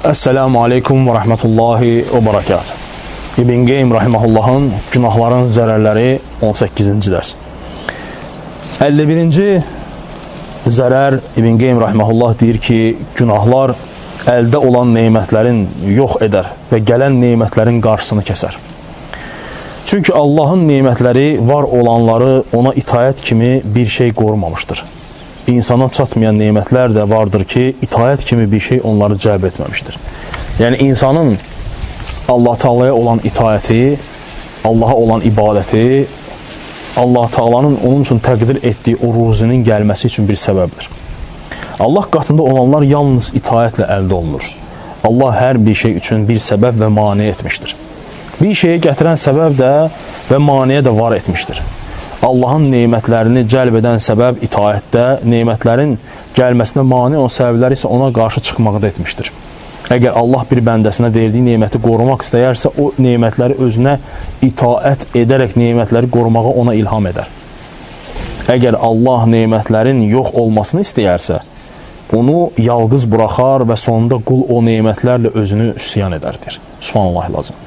Esselamu aleykum və rəhmətullahi və barakatuhu. İbn Qeym rahimahullahın Günahların zərərləri 18-ci dərs. 51-ci zərər İbn Qeym rahimahullah deyir ki, günahlar əldə olan neymətlərin yox edər və gələn neymətlərin qarşısını kəsər. Çünki Allahın neymətləri var olanları ona itayət kimi bir şey qorumamışdır. İnsana çatmayan neymətlər də vardır ki, itayət kimi bir şey onları cəlb etməmişdir. Yəni, insanın Allah Taala'ya olan itayəti, Allaha olan ibadəti, Allah Taala'nın onun üçün təqdir etdiyi o ruzinin gəlməsi üçün bir səbəbdir. Allah qatında olanlar yalnız itayətlə əldə olunur. Allah hər bir şey üçün bir səbəb və mane etmişdir. Bir şeyi gətirən səbəb də və maniyə də var etmişdir. Allahın neymətlərini cəlb edən səbəb itayətdə, neymətlərin gəlməsinə mane olan səbəblər isə ona qarşı çıxmaqda etmişdir. Əgər Allah bir bəndəsinə verdiyi neyməti qorumaq istəyərsə, o neymətləri özünə itaət edərək neymətləri qorumağa ona ilham edər. Əgər Allah neymətlərin yox olmasını istəyərsə, onu yalqız buraxar və sonunda qul o neymətlərlə özünü üsyan edərdir. Subhanallah lazım.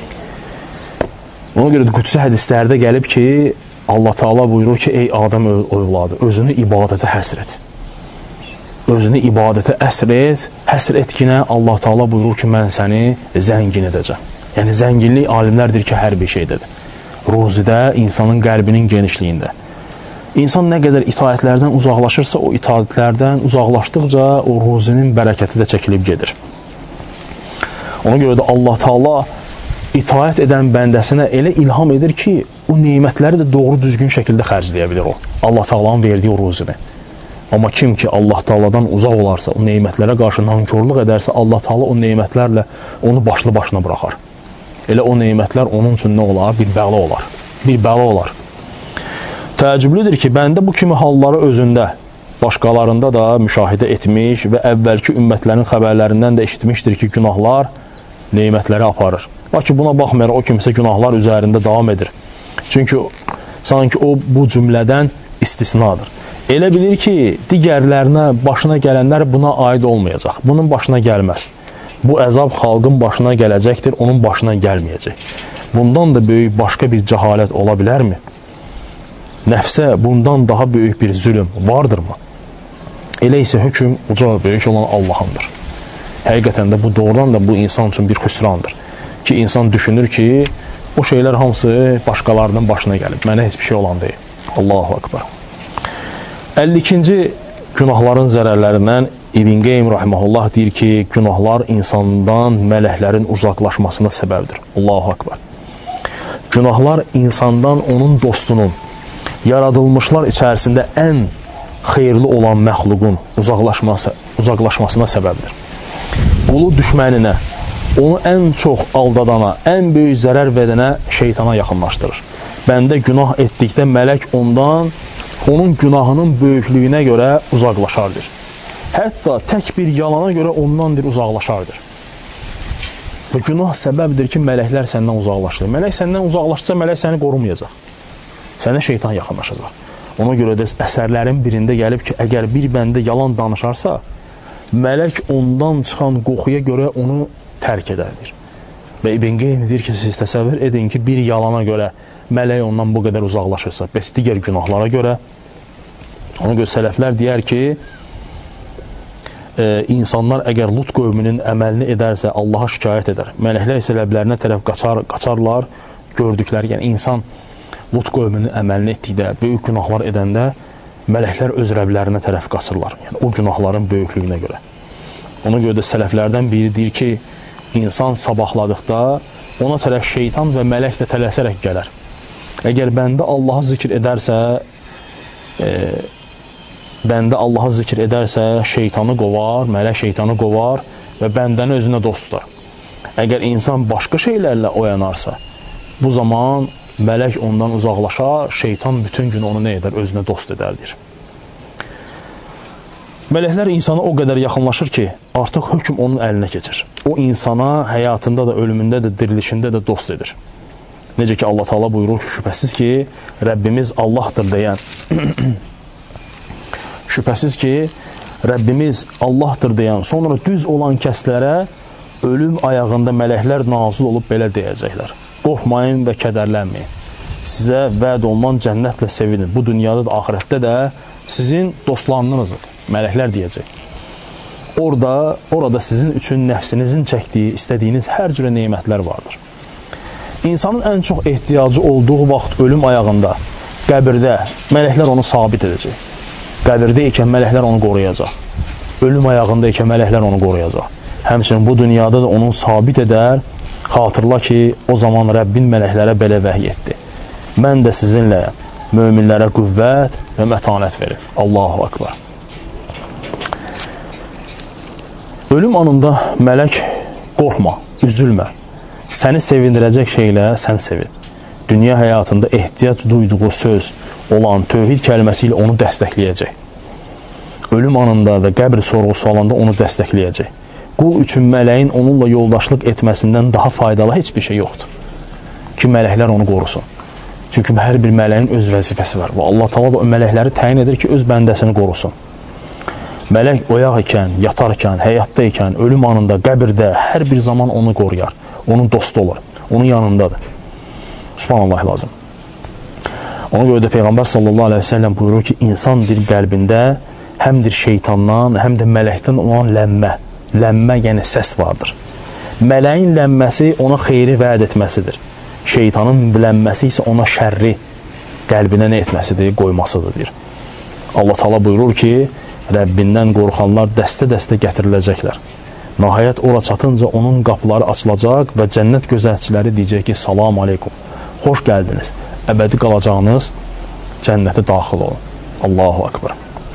Ona görə də qudsi hədislərdə gəlib ki, Allah Taala buyurur ki, ey Adəm övladı, özünü ibadətə həsr et. Özünü ibadətə həsr et ki, Allah Taala buyurur ki, mən səni zəngin edəcəm. Yəni, zənginlik alimlərdir ki, hər bir şeydədir. Ruzidə, insanın qəlbinin genişliyində. İnsan nə qədər itaətlərdən uzaqlaşırsa, o itaətlərdən uzaqlaşdıqca o ruzinin bərəkəti də çəkilib gedir. Ona görə də Allah Taala itaət edən bəndəsinə elə ilham edir ki, o neymətləri də doğru düzgün şəkildə xərcləyə bilir o. Allah Taala'nın verdiyi o ruzini. Amma kim ki Allah Taala'dan uzaq olarsa, o neymətlərə qarşı nankörlük edərsə, Allah Taala o neymətlərlə onu başlı başına buraxar. Elə o neymətlər onun üçün nə olar? Bir bəla olar. Bir bəla olar. Təəccüblüdür ki, bəndə bu kimi halları özündə, başqalarında da müşahidə etmiş və əvvəlki ümmətlərin xəbərlərindən də eşitmişdir ki, günahlar neymətləri aparır. Lakin buna baxmayaraq o kimsə günahlar üzərində davam edir. Çünki sanki o bu cümlədən istisnadır. Elə bilir ki, digərlərinə başına gələnlər buna aid olmayacaq. Bunun başına gəlməz. Bu əzab xalqın başına gələcəkdir, onun başına gəlməyəcək. Bundan da böyük başqa bir cəhalət ola bilərmi? Nəfsə bundan daha böyük bir zülm vardırmı? Elə isə hökm uca böyük olan Allahındır. Həqiqətən də bu doğrudan da bu insan üçün bir xüsrandır. Ki, insan düşünür ki, o şeylər hamısı başqalarının başına gəlib. Mənə heç bir şey olan deyil. Allahu Akbar. 52-ci günahların zərərlərindən İbn Qeym rahimehullah deyir ki, günahlar insandan mələklərin uzaqlaşmasına səbəbdir. Allahu Akbar. Günahlar insandan onun dostunun, yaradılmışlar içərisində ən xeyirli olan məxluqun uzaqlaşmasına səbəbdir. Qulu düşməninə, onu ən çox aldadana, ən böyük zərər verənə şeytana yaxınlaşdırır. Bəndə günah etdikdə mələk ondan, onun günahının böyüklüyünə görə uzaqlaşardır. Hətta tək bir yalana görə ondandır uzaqlaşardır. Bu günah səbəbdir ki, mələklər səndən uzaqlaşır. Mələk səndən uzaqlaşsa, mələk səni qorumayacaq. Sənə şeytan yaxınlaşacaq. Ona görə də əsərlərin birində gəlib ki, əgər bir bəndə yalan danışarsa, mələk ondan çıxan qoxuya görə onu tərk edərdir. Və İbn Qeym deyir ki, siz təsəvvür edin ki, bir yalana görə mələk ondan bu qədər uzaqlaşırsa, bəs digər günahlara görə, ona görə sələflər deyər ki, insanlar əgər Lut qövmünün əməlini edərsə, Allaha şikayət edər. Mələklər isə Rəblərinə tərəf qaçarlar, gördükləri, yəni insan Lut qövmünün əməlini etdikdə, böyük günahlar edəndə, mələklər öz Rəblərinə tərəf qaçırlar. Yəni, o günahların böyüklüyünə görə. Ona görə də sələflərdən biri deyir ki, insan sabahladıqda ona tərəf şeytan və mələk də tələsərək gələr. Əgər bəndə Allahı zikr edərsə, şeytanı qovar, mələk şeytanı qovar və bəndəni özünə dost tutar. Əgər insan başqa şeylərlə oyanarsa, bu zaman mələk ondan uzaqlaşar, şeytan bütün gün onu nə edər? Özünə dost edərdir. Mələklər insana o qədər yaxınlaşır ki, artıq hökm onun əlinə keçir. O insana həyatında da, ölümündə də, dirilişində də dost edir. Necə ki, Allah Taala buyurur ki, şübhəsiz ki, Rəbbimiz Allahdır deyən, şübhəsiz ki, Rəbbimiz Allahdır deyən, sonra düz olan kəslərə ölüm ayağında mələklər nazil olub belə deyəcəklər: qorxmayın və kədərlənməyin. Sizə vəd olunan cənnətlə sevinin. Bu dünyada da, axirətdə də sizin dostlarınızdır. Mələklər deyəcək. Orada sizin üçün nəfsinizin çəkdiyi, istədiyiniz hər cürə neymətlər vardır. İnsanın ən çox ehtiyacı olduğu vaxt ölüm ayağında, qəbirdə mələklər onu sabit edəcək. Qəbirdə ikən mələklər onu qoruyacaq. Ölüm ayağında ikən mələklər onu qoruyacaq. Həmçinin bu dünyada da onu sabit edər. Xatırla ki, o zaman Rəbbin mələklərə belə vəhy etdi: mən də sizinləyəm, möminlərə qüvvət və mətanət verir. Allahu Akbar. Ölüm anında mələk: qorxma, üzülmə, səni sevindirəcək şeylə sən sevin. Dünya həyatında ehtiyac duyduğu söz olan tövhid kəlməsi ilə onu dəstəkləyəcək. Ölüm anında və qəbr sorğusu alanda onu dəstəkləyəcək. Qul üçün mələyin onunla yoldaşlıq etməsindən daha faydalı heç bir şey yoxdur ki, mələklər onu qorusun. Çünki hər bir mələyin öz vəzifəsi var və Allah Taala da o mələkləri təyin edir ki, öz bəndəsini qorusun. Mələk oyaq ikən, yatarkən, həyatda ikən, ölüm anında, qəbirdə hər bir zaman onu qoruyar, onun dostu olur, onun yanındadır. Subhanallah lazım. Ona görə də Peyğəmbər sallallahu aleyhi ve sellem buyurur ki, insandır qəlbində həmdir şeytandan, həm də mələkdən olan lənmə, yəni səs vardır. Mələyin lənməsi ona xeyri vəd etməsidir. Şeytanın lənməsi isə ona şərri qəlbinə nə etməsidir, qoymasıdır, deyir. Allah Taala buyurur ki, Rəbbindən qorxanlar dəstə-dəstə gətiriləcəklər. Nəhayət ora çatınca onun qapıları açılacaq və cənnət gözətçiləri deyəcək ki, salam aleykum, xoş gəldiniz, əbədi qalacağınız cənnətə daxil olun. Allahu Akbar.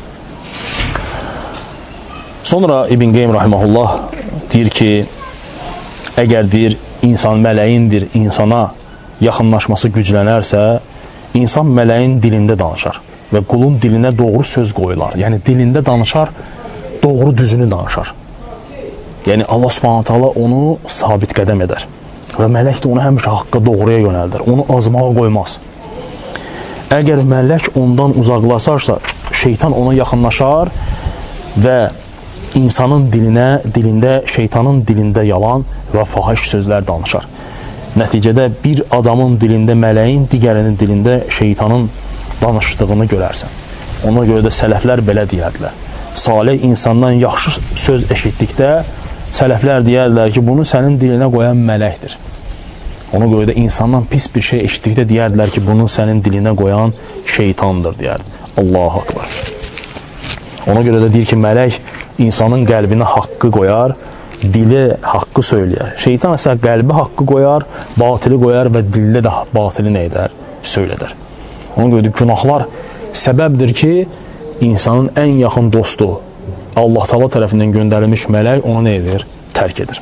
Sonra İbn Qeym rahimehullah deyir ki, əgər deyir, insan mələyindir, insana yaxınlaşması güclənərsə, insan mələyin dilində danışar və qulun dilinə doğru söz qoyular. Yəni, dilində danışar, doğru düzünü danışar. Yəni, Allah Subhanahu Taala onu sabit qədəm edər və mələk də onu həmişə haqqa doğruya yönəldir, onu azmağa qoymaz. Əgər mələk ondan uzaqlaşarsa, şeytan ona yaxınlaşar və insanın dilində, şeytanın dilində yalan və fahiş sözlər danışar. Nəticədə bir adamın dilində mələyin, digərinin dilində şeytanın danışdığını görərsən. Ona görə də sələflər belə deyərdilər. Salih insandan yaxşı söz eşitdikdə sələflər deyərdilər ki, bunu sənin dilinə qoyan mələkdir. Ona görə də insandan pis bir şey eşitdikdə deyərdilər ki, bunu sənin dilinə qoyan şeytandır, deyərdi. Allahu Akbar. Ona görə də deyir ki, mələk insanın qəlbinə haqqı qoyar, dili haqqı söyləyər. Şeytan isə qəlbi haqqı qoyar, batili qoyar və dildə də batili nə edər? Söylədər. Ona görə də günahlar səbəbdir ki, insanın ən yaxın dostu Allah Taala tərəfindən göndərilmiş mələk onu nə edir? Tərk edir.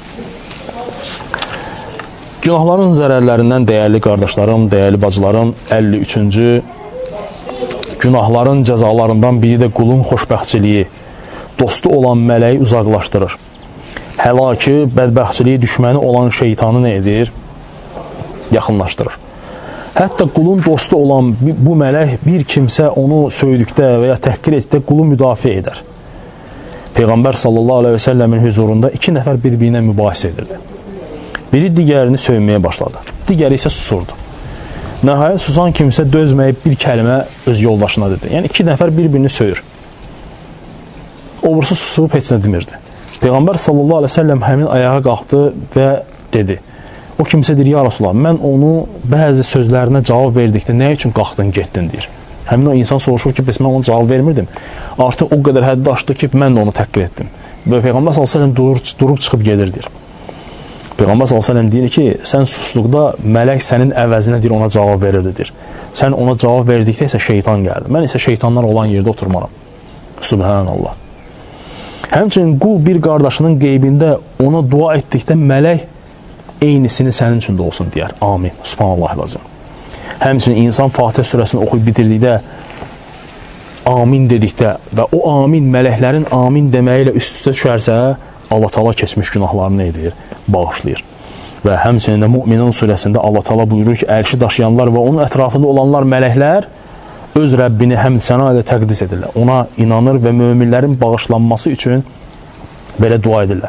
Günahların zərərlərindən dəyərli qardaşlarım, dəyərli bacılarım, 53-cü günahların cəzalarından biri də qulun xoşbəxtçiliyi, dostu olan mələyi uzaqlaşdırır. Həlakı, bədbəxtçiliyi, düşməni olan şeytanı nə edir? Yaxınlaşdırır. Hətta qulun dostu olan bu mələk bir kimsə onu söydükdə və ya təhqir etdikdə qulu müdafiə edər. Peyğəmbər sallallahu aleyhi ve sellemin huzurunda iki nəfər bir-birinə mübahisə edirdi. Biri digərini söyməyə başladı. Digəri isə susurdu. Nəhayət susan kimsə dözməyib bir kəlmə öz yoldaşına dedi. Yəni iki nəfər bir-birini söyür. Obursu susub heç nə demirdi. Peyğəmbər sallallahu aleyhi ve sellem həmin ayağa qalxdı və dedi. O kimsə deyir, ya Rasulullah, mən onu bəzi sözlərinə cavab verdikdə nə üçün qalxdın, getdin, deyir. Həmin o insan soruşur ki, mən ona cavab vermirdim. Artıq o qədər həddi aşdı ki, mən də onu təhqir etdim. Və Peyğəmbər s.ə.v durub çıxıb gedir, deyir. Peyğəmbər s.ə.v deyir ki, sən susduqda mələk sənin əvəzinə deyir, ona cavab verirdi, deyir. Sən ona cavab verdikdə isə şeytan gəldi. Mən isə şeytanlar olan yerdə oturmaram. Subhanallah. Həmçinin qul bir qardaşının qeybində ona dua etdikdə mələk eynisini sənin üçün də olsun, deyər. Amin. Subhanallah lazım. Həmçinin insan Fatihə surəsini oxuyub bitirdikdə, amin dedikdə və o amin mələklərin amin deməyi ilə üst-üstə düşərsə, Allah Taala keçmiş günahlarını edir, bağışlayır. Və həmçinin də Mü'minun surəsində Allah Taala buyurur ki, ərşi daşıyanlar və onun ətrafında olanlar mələklər öz Rəbbini həmd səna ilə təqdis edirlər. Ona inanır və möminlərin bağışlanması üçün belə dua edirlər.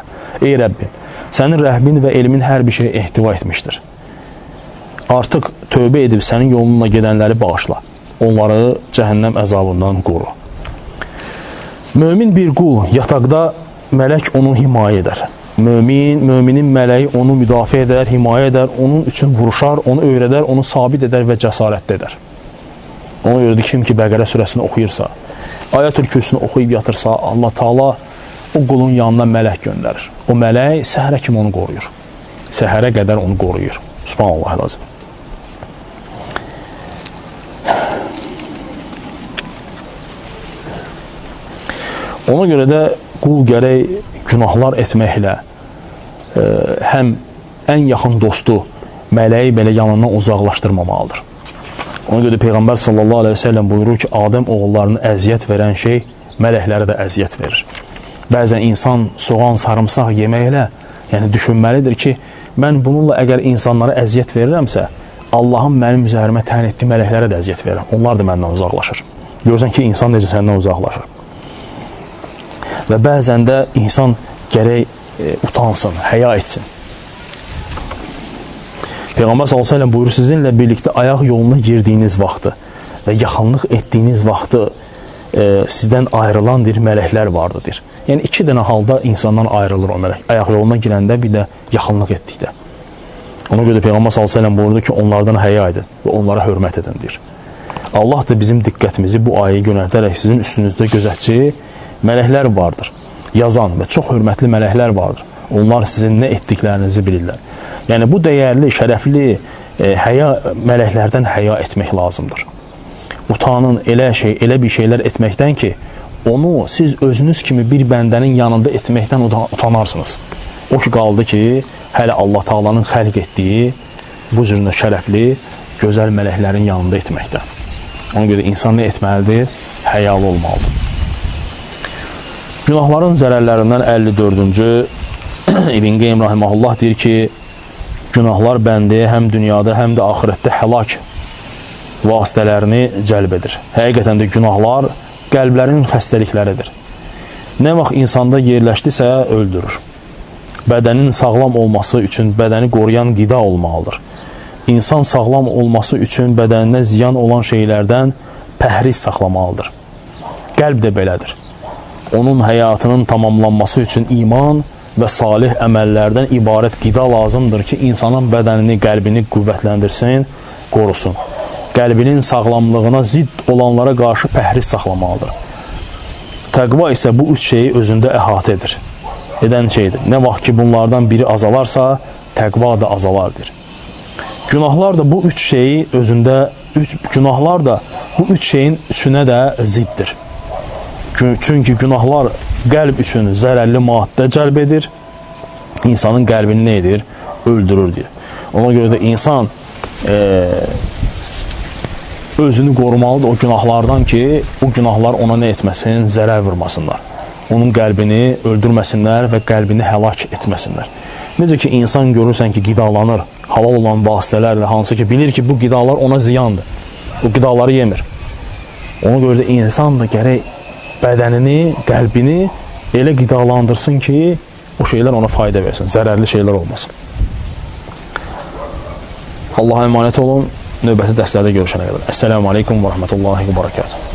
Ey Rəbbim, sənin rəhmin və elmin hər bir şeyə ehtiva etmişdir. Artıq tövbə edib sənin yolunla gedənləri bağışla. Onları cəhənnəm əzabından qoru. Mömin bir qul yataqda mələk onu himayə edər. Müminin mələyi onu müdafiə edər, himayə edər, onun üçün vuruşar, onu öyrədər, onu sabit edər və cəsarətli edər. Ona görə də kim ki Bəqərə surəsini oxuyursa, Ayətül Kürsünü oxuyub yatırsa, Allah Taala o qulun yanına mələk göndərir. O mələk səhərə kimi onu qoruyur. Səhərə qədər onu qoruyur. Subhanallah lazım. Ona görə də qul gərək günahlar etməklə həm ən yaxın dostu mələyi belə yanından uzaqlaşdırmamalıdır. Ona görə Peyğəmbər sallallahu aleyhi ve sellem buyurur ki, Adəm oğullarını əziyyət verən şey mələklərə də əziyyət verir. Bəzən insan soğan, sarımsaq yeməklə düşünməlidir ki, mən bununla əgər insanlara əziyyət verirəmsə, Allahın mənim üzərimə təyin etdiyi mələklərə də əziyyət verirəm. Onlar da məndən uzaqlaşır. Görürsən ki, insan necə səndən uzaqlaşır. Və bəzən də insan gərək utansın, həya etsin. Peyğəmbər s.ə.v buyurur, sizinlə birlikdə ayaq yoluna girdiyiniz vaxtı və yaxınlıq etdiyiniz vaxtı sizdən ayrılan mələklər vardır. Yəni, iki dənə halda insandan ayrılır o mələk. Ayaq yoluna girəndə, bir də yaxınlıq etdikdə. Ona görə Peyğəmbər s.ə.v buyurdu ki, onlardan həya edin və onlara hörmət edin, deyir. Allah da bizim diqqətimizi bu ayəyə yönəltərək sizin üstünüzdə gözətçi mələklər vardır, yazan və çox hörmətli mələklər vardır. Onlar sizin nə etdiklərinizi bilirlər. Yəni, bu dəyərli, şərəfli mələklərdən həya etmək lazımdır. Utanın elə bir şeylər etməkdən ki, onu siz özünüz kimi bir bəndənin yanında etməkdən utanarsınız. O ki, qaldı ki, hələ Allah Taala'nın xəlq etdiyi bu cürlə şərəfli, gözəl mələklərin yanında etməkdən. Ona görə insan nə etməlidir? Həyalı olmalıdır. Günahların zərərlərindən 54-cü İbn Qeym rahiməhullah deyir ki, günahlar bəndəyə həm dünyada, həm də axirətdə həlak vasitələrini cəlb edir. Həqiqətən də günahlar qəlblərin xəstəlikləridir. Nə vaxt insanda yerləşdisə, öldürür. Bədənin sağlam olması üçün bədəni qoruyan qida olmalıdır. İnsan sağlam olması üçün bədəninə ziyan olan şeylərdən pəhriz saxlamalıdır. Qəlb də belədir. Onun həyatının tamamlanması üçün iman və salih əməllərdən ibarət qida lazımdır ki, insanın bədənini, qəlbini qüvvətləndirsin, qorusun. Qəlbinin sağlamlığına zidd olanlara qarşı pəhriz saxlamalıdır. Təqva isə bu üç şeyi özündə əhatə edən şeydir. Nə vaxt ki, bunlardan biri azalarsa, təqva da azalardır. Günahlar da bu üç şeyi özündə, günahlar da bu üç şeyin üçünə də ziddir. Çünki günahlar qəlb üçün zərərli maddə cəlb edir, insanın qəlbini nə edir? Öldürür, deyir. Ona görə də insan özünü qorumalıdır o günahlardan ki, o günahlar ona nə etməsin? Zərər vurmasınlar. Onun qəlbini öldürməsinlər və qəlbini həlak etməsinlər. Necə ki, insan görürsən ki, qidalanır halal olan vasitələrlə, hansı ki, bilir ki, bu qidalar ona ziyandır. O qidaları yemir. Ona görə də insan da gərək bədənini, qəlbini elə qidalandırsın ki, o şeylər ona fayda versin, zərərli şeylər olmasın. Allaha əmanət olun, növbəti dərslərdə görüşənə qədər. Əssəlamu aleykum və rəhmətullahi və barakatuhu.